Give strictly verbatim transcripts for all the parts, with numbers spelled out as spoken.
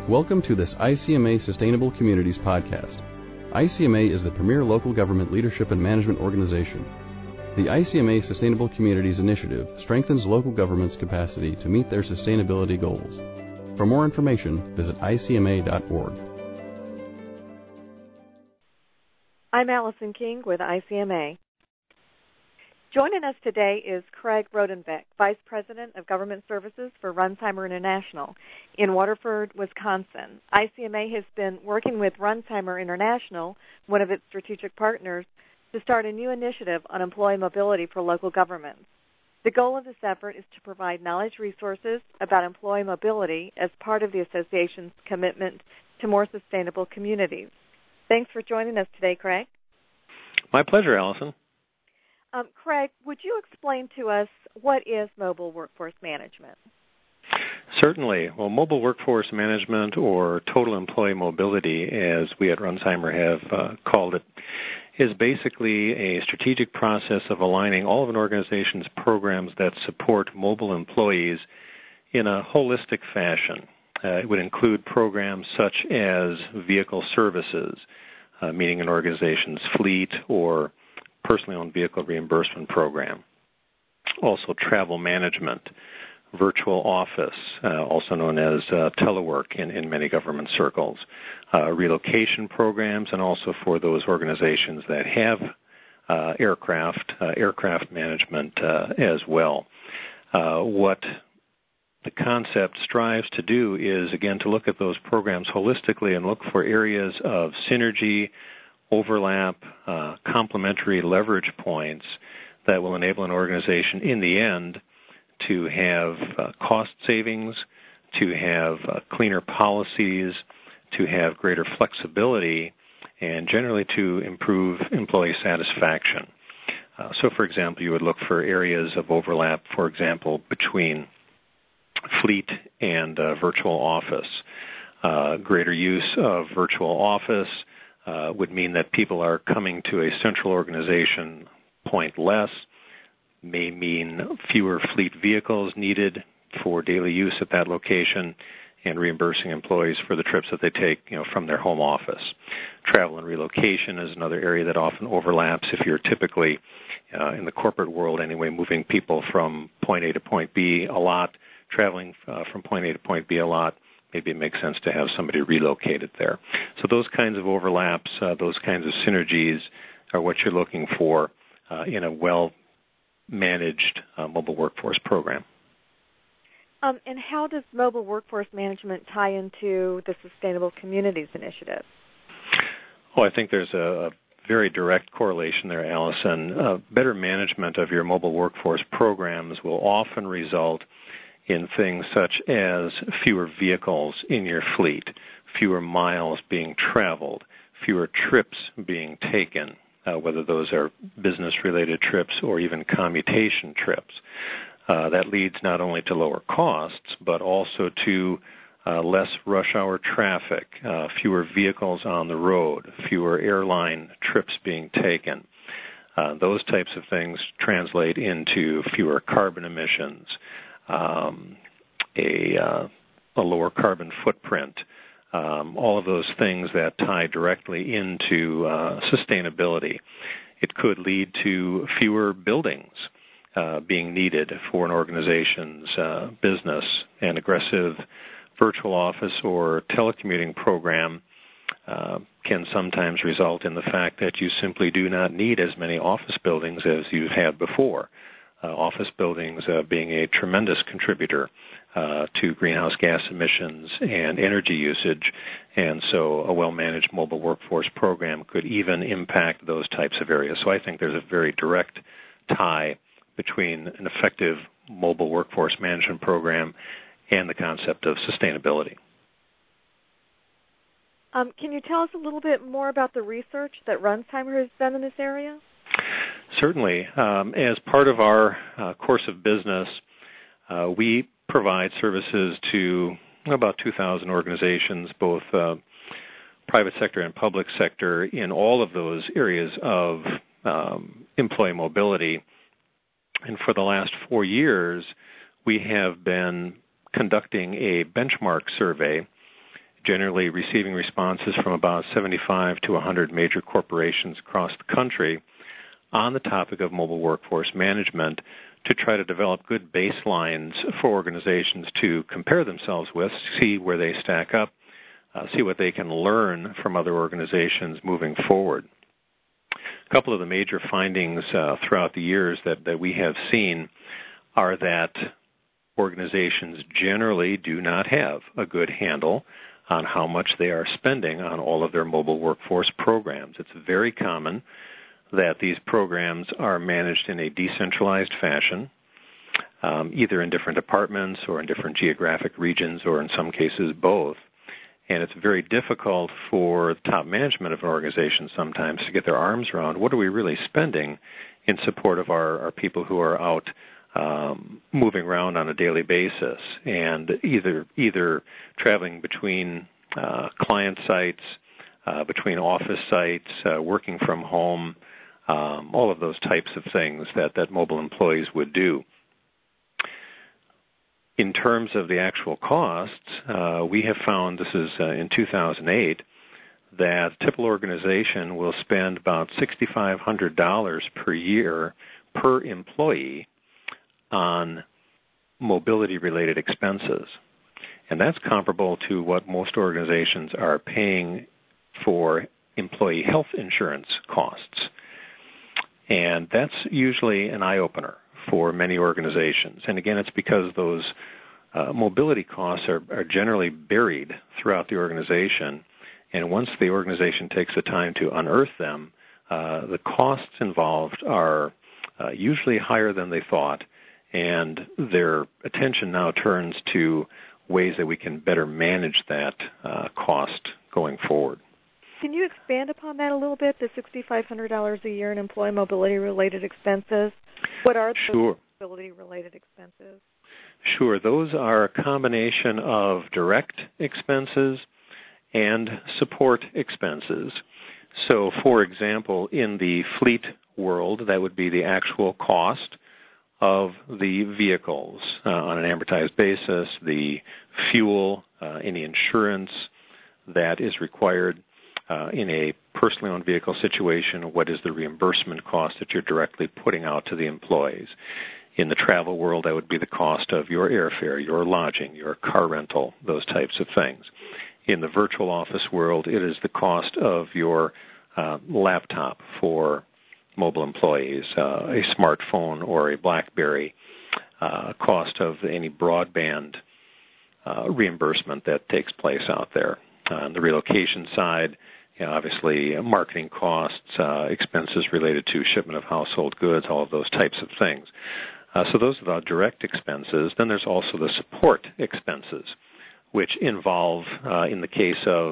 Welcome to this I C M A Sustainable Communities podcast. I C M A is the premier local government leadership and management organization. The I C M A Sustainable Communities Initiative strengthens local government's capacity to meet their sustainability goals. For more information, visit I C M A dot org. I'm Allison King with I C M A. Joining us today is Craig Rodenbeck, Vice President of Government Services for Runsheimer International in Waterford, Wisconsin. I C M A has been working with Runsheimer International, one of its strategic partners, to start a new initiative on employee mobility for local governments. The goal of this effort is to provide knowledge resources about employee mobility as part of the association's commitment to more sustainable communities. Thanks for joining us today, Craig. My pleasure, Allison. Um, Craig, would you explain to us what is mobile workforce management? Certainly. Well, mobile workforce management, or total employee mobility, as we at Runsheimer have uh, called it, is basically a strategic process of aligning all of an organization's programs that support mobile employees in a holistic fashion. Uh, it would include programs such as vehicle services, uh, meaning an organization's fleet or personally owned vehicle reimbursement program. Also travel management, virtual office, uh, also known as uh, telework in, in many government circles, uh, relocation programs, and also for those organizations that have uh, aircraft, uh, aircraft management uh, as well. Uh, what the concept strives to do is, again, to look at those programs holistically and look for areas of synergy, overlap, uh, complementary leverage points that will enable an organization in the end to have uh, cost savings, to have uh, cleaner policies, to have greater flexibility, and generally to improve employee satisfaction. Uh, so, for example, you would look for areas of overlap, for example, between fleet and uh, virtual office. Uh, greater use of virtual office Uh, would mean that people are coming to a central organization point less, may mean fewer fleet vehicles needed for daily use at that location, and reimbursing employees for the trips that they take, you know, from their home office. Travel and relocation is another area that often overlaps if you're typically, uh, in the corporate world anyway, moving people from point A to point B a lot, traveling uh, from point A to point B a lot. Maybe it makes sense to have somebody relocated there. So those kinds of overlaps, uh, those kinds of synergies are what you're looking for uh, in a well-managed uh, mobile workforce program. Um, and how does mobile workforce management tie into the Sustainable Communities Initiative? Oh, I think there's a, a very direct correlation there, Allison. Uh, better management of your mobile workforce programs will often result in things such as fewer vehicles in your fleet, fewer miles being traveled, fewer trips being taken, uh, whether those are business-related trips or even commutation trips. Uh, that leads not only to lower costs, but also to uh, less rush hour traffic, uh, fewer vehicles on the road, fewer airline trips being taken. Uh, those types of things translate into fewer carbon emissions, Um, a, uh, a lower carbon footprint, um, all of those things that tie directly into uh, sustainability. It could lead to fewer buildings uh, being needed for an organization's uh, business. An aggressive virtual office or telecommuting program uh, can sometimes result in the fact that you simply do not need as many office buildings as you've had before. Uh, office buildings uh, being a tremendous contributor uh, to greenhouse gas emissions and energy usage, and so a well-managed mobile workforce program could even impact those types of areas. So I think there's a very direct tie between an effective mobile workforce management program and the concept of sustainability. Um, can you tell us a little bit more about the research that Runsheimer has done in this area? Certainly. Um, as part of our uh, course of business, uh, we provide services to about two thousand organizations, both uh, private sector and public sector, in all of those areas of um, employee mobility. And for the last four years, we have been conducting a benchmark survey generally receiving responses from about seventy-five to one hundred major corporations across the country on the topic of mobile workforce management to try to develop good baselines for organizations to compare themselves with, see where they stack up, uh, see what they can learn from other organizations moving forward. A couple of the major findings uh, throughout the years that, that we have seen are that organizations generally do not have a good handle on how much they are spending on all of their mobile workforce programs. It's very common that these programs are managed in a decentralized fashion, um, either in different departments or in different geographic regions or in some cases both. And it's very difficult for top management of an organization sometimes to get their arms around what are we really spending in support of our, our people who are out um, moving around on a daily basis and either either traveling between uh, client sites, uh, between office sites, uh, working from home, um, all of those types of things that, that mobile employees would do. In terms of the actual costs, uh, we have found, this is uh, in two thousand eight, that a typical organization will spend about six thousand five hundred dollars per year per employee on mobility-related expenses. And that's comparable to what most organizations are paying for employee health insurance costs. And that's usually an eye-opener for many organizations. And again, it's because those uh, mobility costs are, are generally buried throughout the organization. And once the organization takes the time to unearth them, uh, the costs involved are uh, usually higher than they thought. And their attention now turns to ways that we can better manage that uh, cost going forward. Can you expand upon that a little bit, the six thousand five hundred dollars a year in employee mobility-related expenses? What are those Sure. mobility-related expenses? Sure. Those are a combination of direct expenses and support expenses. So, for example, in the fleet world, that would be the actual cost of the vehicles uh, on an amortized basis, the fuel, uh, any insurance that is required uh, in a personally owned vehicle situation, what is the reimbursement cost that you're directly putting out to the employees. In the travel world, that would be the cost of your airfare, your lodging, your car rental, those types of things. In the virtual office world, it is the cost of your uh, laptop for mobile employees, uh, a smartphone or a BlackBerry, uh, cost of any broadband uh, reimbursement that takes place out there. Uh, on the relocation side, you know, obviously uh, marketing costs, uh, expenses related to shipment of household goods, all of those types of things. Uh, so those are the direct expenses. Then there's also the support expenses, which involve, uh, in the case of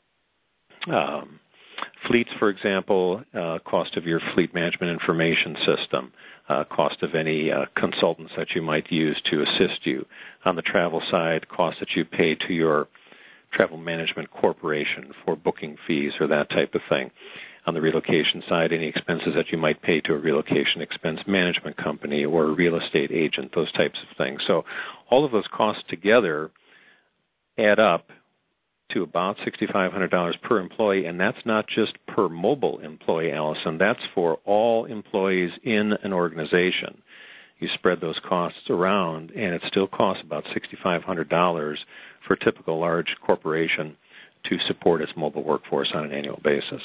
um, fleets, for example, uh, cost of your fleet management information system, uh, cost of any uh, consultants that you might use to assist you. On the travel side, cost that you pay to your travel management corporation for booking fees or that type of thing. On the relocation side, any expenses that you might pay to a relocation expense management company or a real estate agent, those types of things. So all of those costs together add up to about six thousand five hundred dollars per employee, and that's not just per mobile employee, Allison. That's for all employees in an organization. You spread those costs around, and it still costs about six thousand five hundred dollars for a typical large corporation to support its mobile workforce on an annual basis.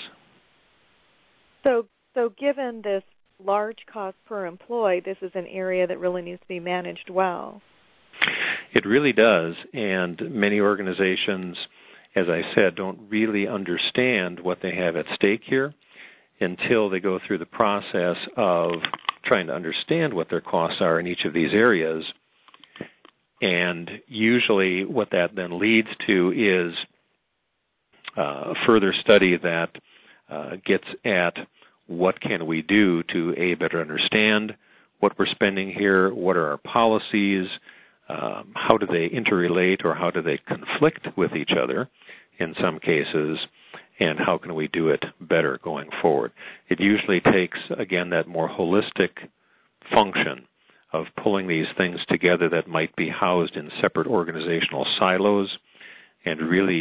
So, so given this large cost per employee, this is an area that really needs to be managed well. It really does, and many organizations, as I said, don't really understand what they have at stake here until they go through the process of trying to understand what their costs are in each of these areas. And usually what that then leads to is uh, further study that uh, gets at what can we do to, A, better understand what we're spending here, what are our policies, um, how do they interrelate or how do they conflict with each other in some cases, and how can we do it better going forward. It usually takes, again, that more holistic function of pulling these things together that might be housed in separate organizational silos and really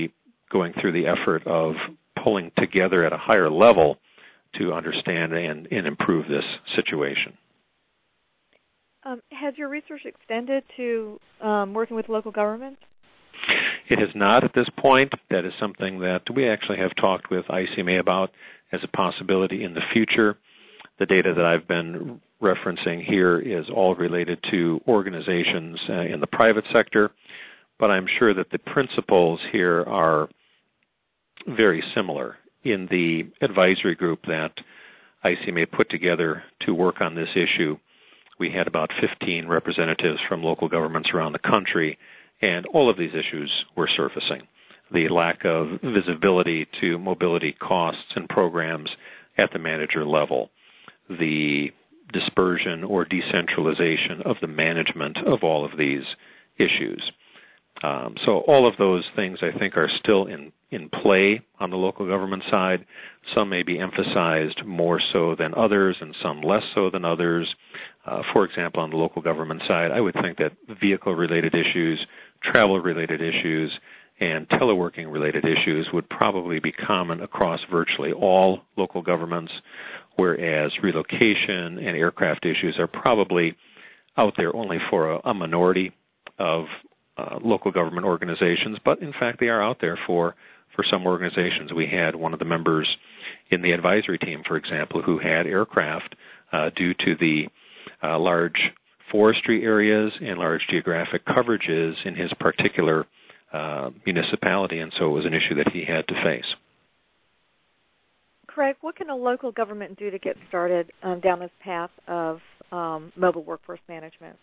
going through the effort of pulling together at a higher level to understand and, and improve this situation. Um, has your research extended to um, working with local governments? It has not at this point. That is something that we actually have talked with I C M A about as a possibility in the future. The data that I've been referencing here is all related to organizations uh, in the private sector, but I'm sure that the principles here are very similar. In the advisory group that I C M A put together to work on this issue, we had about fifteen representatives from local governments around the country, and all of these issues were surfacing. The lack of visibility to mobility costs and programs at the manager level, the dispersion or decentralization of the management of all of these issues. Um, so all of those things, I think, are still in, in play on the local government side. Some may be emphasized more so than others and some less so than others. Uh, for example, on the local government side, I would think that vehicle-related issues, travel-related issues, and teleworking-related issues would probably be common across virtually all local governments, whereas relocation and aircraft issues are probably out there only for a, a minority of uh, local government organizations, but in fact they are out there for, for some organizations. We had one of the members in the advisory team, for example, who had aircraft uh, due to the uh, large forestry areas and large geographic coverages in his particular uh, municipality, and so it was an issue that he had to face. Craig, what can a local government do to get started um, down this path of um, mobile workforce management?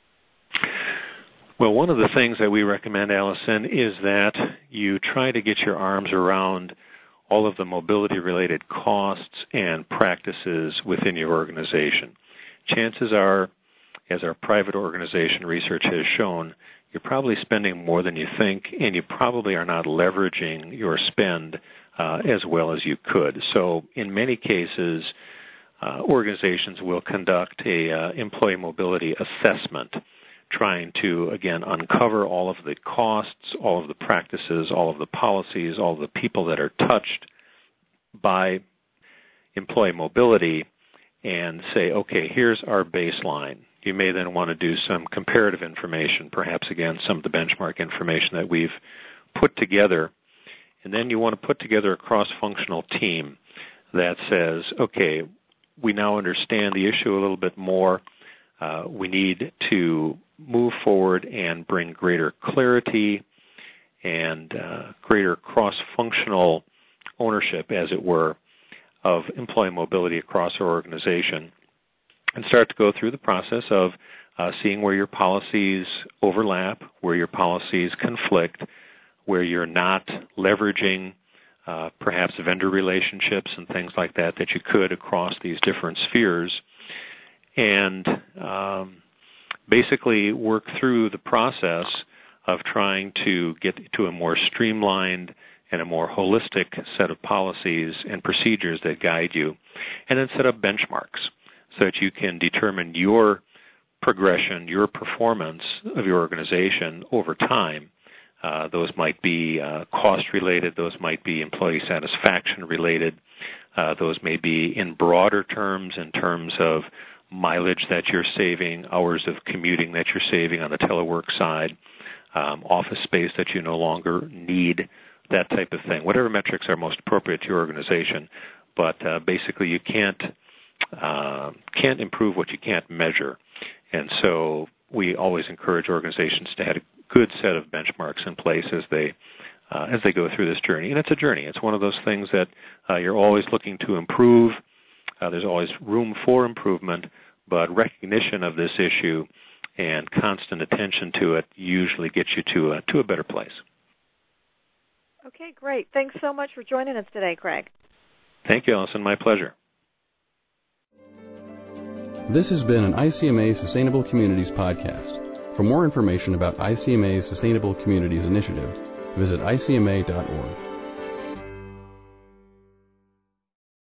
Well, one of the things that we recommend, Allison, is that you try to get your arms around all of the mobility-related costs and practices within your organization. Chances are, as our private organization research has shown, you're probably spending more than you think, and you probably are not leveraging your spend uh, as well as you could. So in many cases, uh, organizations will conduct a uh, employee mobility assessment, trying to, again, uncover all of the costs, all of the practices, all of the policies, all of the people that are touched by employee mobility, and say, okay, here's our baseline. You may then want to do some comparative information, perhaps, again, some of the benchmark information that we've put together. And then you want to put together a cross-functional team that says, okay, we now understand the issue a little bit more. Uh, we need to move forward and bring greater clarity and uh, greater cross-functional ownership, as it were, of employee mobility across our organization, and start to go through the process of uh, seeing where your policies overlap, where your policies conflict, where you're not leveraging uh, perhaps vendor relationships and things like that that you could across these different spheres, and um, basically work through the process of trying to get to a more streamlined and a more holistic set of policies and procedures that guide you, and then set up benchmarks so that you can determine your progression, your performance of your organization over time. Uh, those might be uh, cost-related. Those might be employee satisfaction-related. Uh, those may be in broader terms, in terms of mileage that you're saving, hours of commuting that you're saving on the telework side, um, office space that you no longer need, that type of thing. Whatever metrics are most appropriate to your organization. But uh, basically you can't uh, can't improve what you can't measure. And so we always encourage organizations to have a good set of benchmarks in place as they uh, as they go through this journey. And it's a journey. It's one of those things that uh, you're always looking to improve. Uh, there's always room for improvement, but recognition of this issue and constant attention to it usually gets you to a, to a better place. Okay, great. Thanks so much for joining us today, Craig. Thank you, Allison. My pleasure. This has been an I C M A Sustainable Communities podcast. For more information about I C M A's Sustainable Communities Initiative, visit I C M A dot org.